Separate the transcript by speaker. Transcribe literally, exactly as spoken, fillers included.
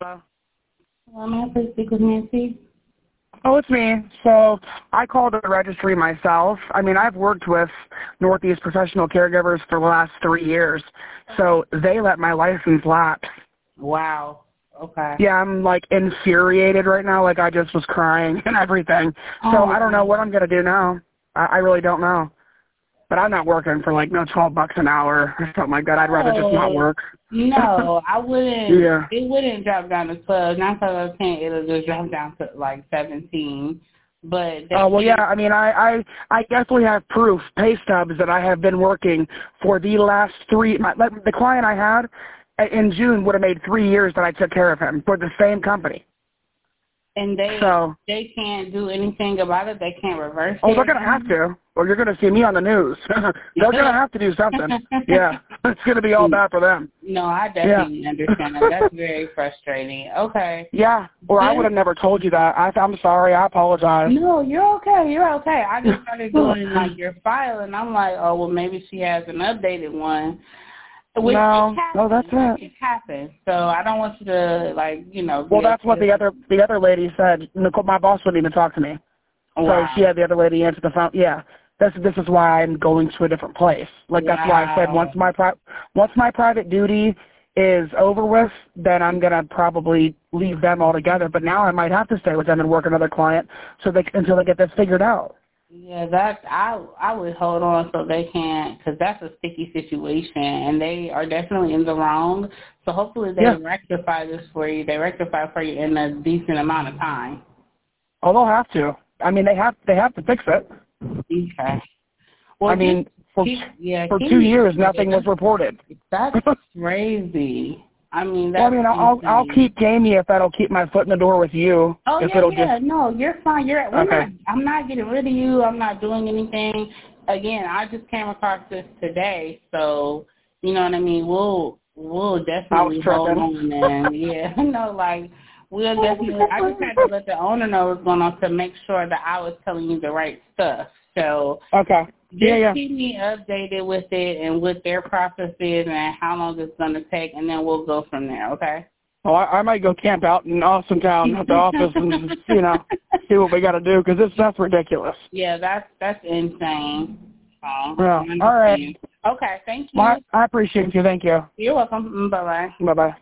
Speaker 1: Uh,
Speaker 2: Hello, may I please speak with Nancy?
Speaker 1: oh, it's me. So I called the registry myself. I mean, I've worked with Northeast Professional Caregivers for the last three years, so they let my license lapse.
Speaker 2: Wow. Okay.
Speaker 1: Yeah, I'm, like, infuriated right now. Like, I just was crying and everything. So
Speaker 2: Oh,
Speaker 1: I don't know what I'm going to do now. I, I really don't know. But I'm not working for, like, no twelve bucks an hour or something like that. I'd rather just not work.
Speaker 2: No, I wouldn't.
Speaker 1: Yeah.
Speaker 2: It wouldn't drop down to twelve. Not because I was saying it'll just drop down to, like, seventeen. But
Speaker 1: Oh, uh, well, yeah, I mean, I, I, I definitely have proof, pay stubs, that I have been working for the last three, my, the client I had in June would have made three years that I took care of him for the same company.
Speaker 2: And they
Speaker 1: so,
Speaker 2: they can't do anything about it? They can't reverse it?
Speaker 1: Oh, they're going to have to, or you're going to see me on the news. They're going to have to do something. Yeah, it's going to be all bad for them.
Speaker 2: No, I definitely yeah. understand that. That's very frustrating. Okay.
Speaker 1: Yeah, or I would have never told you that. I, I'm sorry. I apologize.
Speaker 2: No, you're okay. You're okay. I just started doing, like, your file, and I'm like, oh, well, maybe she has an updated one. Which
Speaker 1: no, no, that's it.
Speaker 2: It happens. So I don't want you to, like, you know.
Speaker 1: Well, that's what the other the other lady said. Nicole, my boss wouldn't even talk to me.
Speaker 2: Wow.
Speaker 1: So she had the other lady answer the phone. Yeah, this this is why I'm going to a different place. Like wow. That's why I said once my pri- once my private duty is over with, then I'm gonna probably leave them altogether. But now I might have to stay with them and work another client so they until they get this figured out.
Speaker 2: Yeah, that's I I would hold on so they can't, because that's a sticky situation, and they are definitely in the wrong. So hopefully they
Speaker 1: yeah.
Speaker 2: rectify this for you. They rectify for you in a decent amount of time.
Speaker 1: Oh, they'll have to. I mean, they have they have to fix it.
Speaker 2: Okay. Well,
Speaker 1: I mean, for,
Speaker 2: keep, yeah,
Speaker 1: for two years nothing was reported.
Speaker 2: That's crazy. I mean, that's
Speaker 1: well, I mean, I'll
Speaker 2: insane.
Speaker 1: I'll keep Jamie if that'll keep my foot in the door with you.
Speaker 2: Oh
Speaker 1: if
Speaker 2: yeah,
Speaker 1: it'll
Speaker 2: yeah.
Speaker 1: Just...
Speaker 2: No, you're fine. You're. We're
Speaker 1: okay.
Speaker 2: not, I'm not getting rid of you. I'm not doing anything. Again, I just came across this today, so you know what I mean. We'll we'll definitely hold on and yeah, no, like we'll definitely. I just had to let the owner know what's going on to make sure that I was telling you the right stuff. So
Speaker 1: okay.
Speaker 2: Just
Speaker 1: yeah, yeah.
Speaker 2: keep me updated with it and what their process is and how long it's going to take, and then we'll go from there, okay?
Speaker 1: Well, I, I might go camp out in Austin Town at the office and, just, you know, see what we got to do, because this stuff's ridiculous.
Speaker 2: Yeah, that's that's insane. Oh,
Speaker 1: yeah. All right.
Speaker 2: Okay, thank you.
Speaker 1: Well, I, I appreciate you. Thank you.
Speaker 2: You're welcome. Bye-bye.
Speaker 1: Bye-bye.